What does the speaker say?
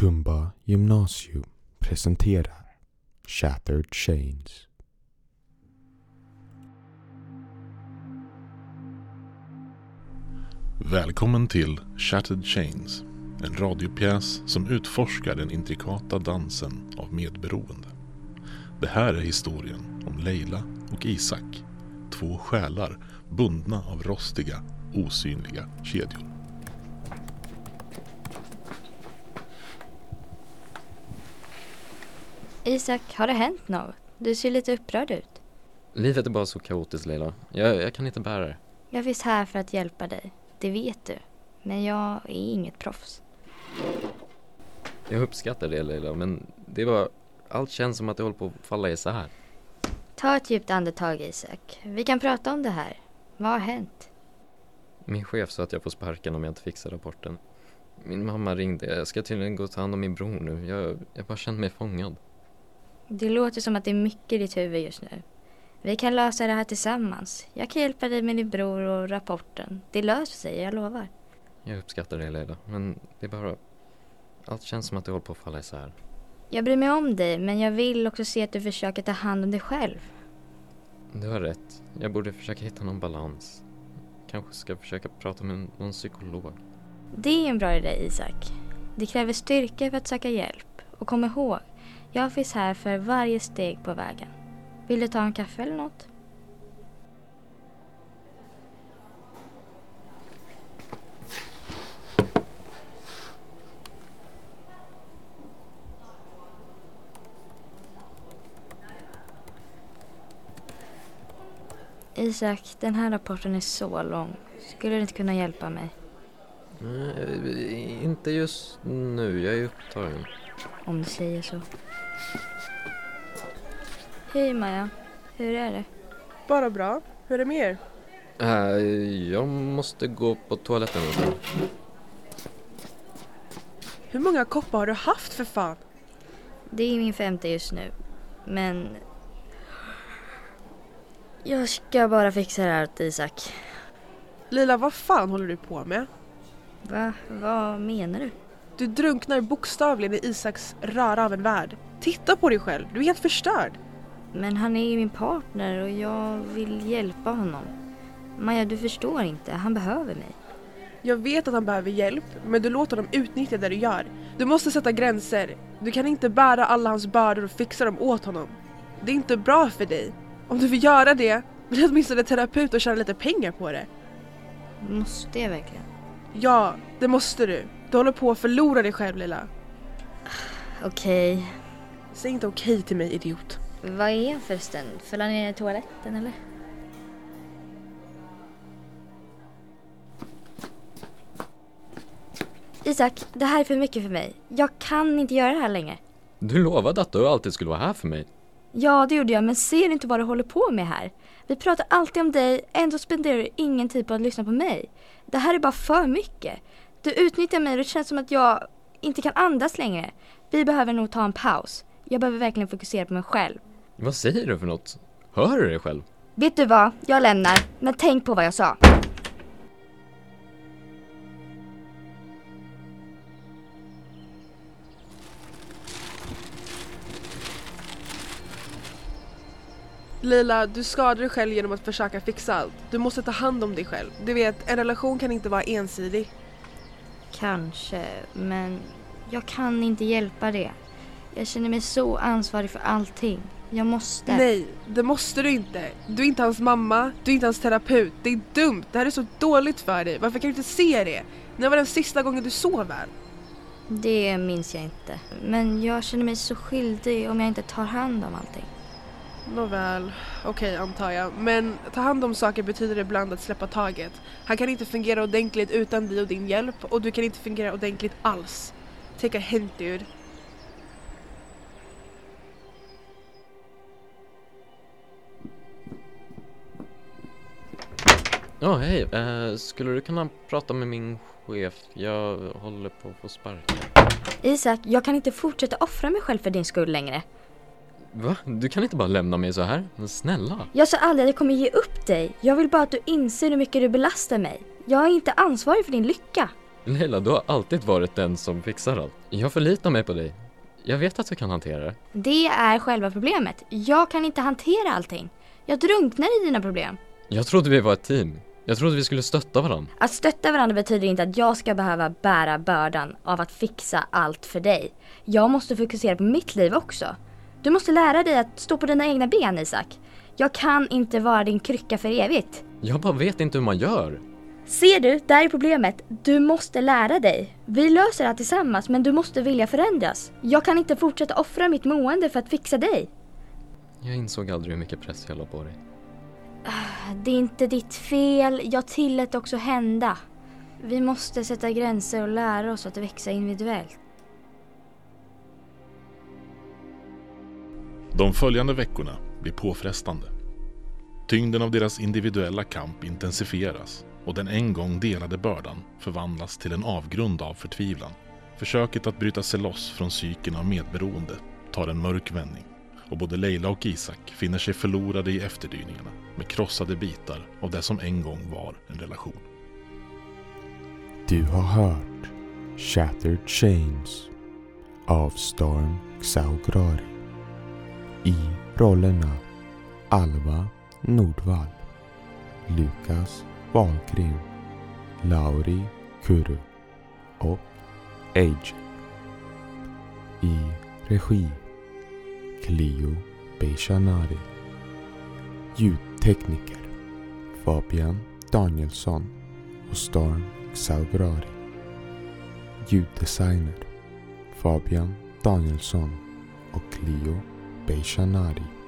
Tumba Gymnasium presenterar Shattered Chains. Välkommen till Shattered Chains, en radiopjäs som utforskar den intrikata dansen av medberoende. Det här är historien om Leila och Isak, två själar bundna av rostiga, osynliga kedjor. Isak, har det hänt något? Du ser lite upprörd ut. Livet är bara så kaotiskt, Leila. Jag kan inte bära det. Jag finns här för att hjälpa dig. Det vet du. Men jag är inget proffs. Jag uppskattar det, Leila, men det var... Allt känns som att det håller på att falla isär. Ta ett djupt andetag, Isak. Vi kan prata om det här. Vad har hänt? Min chef sa att jag får sparken om jag inte fixar rapporten. Min mamma ringde. Jag ska tydligen gå och ta hand om min bror nu. Jag bara känner mig fångad. Det låter som att det är mycket i ditt huvud just nu. Vi kan lösa det här tillsammans. Jag kan hjälpa dig med din bror och rapporten. Det löser sig, jag lovar. Jag uppskattar det, Leila, men det är bara... Allt känns som att det håller på att falla isär. Jag bryr mig om dig, men jag vill också se att du försöker ta hand om dig själv. Du har rätt. Jag borde försöka hitta någon balans. Kanske ska försöka prata med någon psykolog. Det är en bra idé, Isak. Det kräver styrka för att söka hjälp. Och kom ihåg, jag finns här för varje steg på vägen. Vill du ta en kaffe eller något? Isak, den här rapporten är så lång. Skulle du inte kunna hjälpa mig? Nej, inte just nu. Jag är upptagen. Om du säger så. Hej Maja, hur är det? Bara bra. Hur är det med er? Jag måste gå på toaletten. Hur många koppar har du haft för fan? Det är min 5:e just nu. Men... jag ska bara fixa det här åt Isak. Lila, vad fan håller du på med? Va? Vad menar du? Du drunknar bokstavligen i Isaks röra av en värld. Titta på dig själv, du är helt förstörd. Men han är ju min partner och jag vill hjälpa honom. Maja, du förstår inte. Han behöver mig. Jag vet att han behöver hjälp, men du låter dem utnyttja det du gör. Du måste sätta gränser. Du kan inte bära alla hans bördor och fixa dem åt honom. Det är inte bra för dig. Om du vill göra det, bli åtminstone terapeut och tjäna lite pengar på det. Måste jag verkligen? Ja, det måste du. Du håller på att förlora dig själv, Lila. Okej. Säg inte okej till mig, idiot. Vad är han förresten? Föll han ner i toaletten eller? Isak, det här är för mycket för mig. Jag kan inte göra det här längre. Du lovade att du alltid skulle vara här för mig. Ja, det gjorde jag, men ser du inte vad du håller på med här? Vi pratar alltid om dig, ändå spenderar du ingen tid på att lyssna på mig. Det här är bara för mycket. Du utnyttjar mig och det känns som att jag inte kan andas längre. Vi behöver nog ta en paus. Jag behöver verkligen fokusera på mig själv. Vad säger du för något? Hör du dig själv? Vet du vad? Jag lämnar, men tänk på vad jag sa. Lila, du skadar dig själv genom att försöka fixa allt. Du måste ta hand om dig själv. Du vet, en relation kan inte vara ensidig. Kanske, men jag kan inte hjälpa det. Jag känner mig så ansvarig för allting. Jag måste. Nej, det måste du inte. Du är inte hans mamma, du är inte hans terapeut. Det är dumt, det här är så dåligt för dig. Varför kan du inte se det? När var den sista gången du sov väl? Det minns jag inte. Men jag känner mig så skyldig om jag inte tar hand om allting. Nåväl, okej, antar jag. Men ta hand om saker betyder ibland att släppa taget. Han kan inte fungera ordentligt utan dig och din hjälp. Och du kan inte fungera ordentligt alls. Take a hint, dude. Hej. Skulle du kunna prata med min chef? Jag håller på att få sparken. Isak, jag kan inte fortsätta offra mig själv för din skull längre. Va? Du kan inte bara lämna mig så här. Men snälla. Jag sa aldrig att jag kommer ge upp dig. Jag vill bara att du inser hur mycket du belastar mig. Jag är inte ansvarig för din lycka. Leila, du har alltid varit den som fixar allt. Jag förlitar mig på dig. Jag vet att du kan hantera det. Det är själva problemet. Jag kan inte hantera allting. Jag drunknar i dina problem. Jag trodde vi var ett team. Jag trodde vi skulle stötta varandra. Att stötta varandra betyder inte att jag ska behöva bära bördan av att fixa allt för dig. Jag måste fokusera på mitt liv också. Du måste lära dig att stå på dina egna ben, Isak. Jag kan inte vara din krycka för evigt. Jag bara vet inte hur man gör. Ser du, där är problemet. Du måste lära dig. Vi löser det tillsammans, men du måste vilja förändras. Jag kan inte fortsätta offra mitt mående för att fixa dig. Jag insåg aldrig hur mycket press jag la på dig. Det är inte ditt fel. Jag tillät också hända. Vi måste sätta gränser och lära oss att växa individuellt. De följande veckorna blir påfrestande. Tyngden av deras individuella kamp intensifieras och den en gång delade bördan förvandlas till en avgrund av förtvivlan. Försöket att bryta sig loss från psyken av medberoende tar en mörk vändning och både Leila och Isak finner sig förlorade i efterdyningarna med krossade bitar av det som en gång var en relation. Du har hört Shattered Chains av Storm Xaugrari. I rollerna Alva Nordvall, Lukas Wahlgren, Lauri Kuru och Age. I regi Cleo Beishanari. Ljudtekniker Fabian Danielsson och Storm Xaugrari. Ljuddesigner Fabian Danielsson och Cleo Beishanari.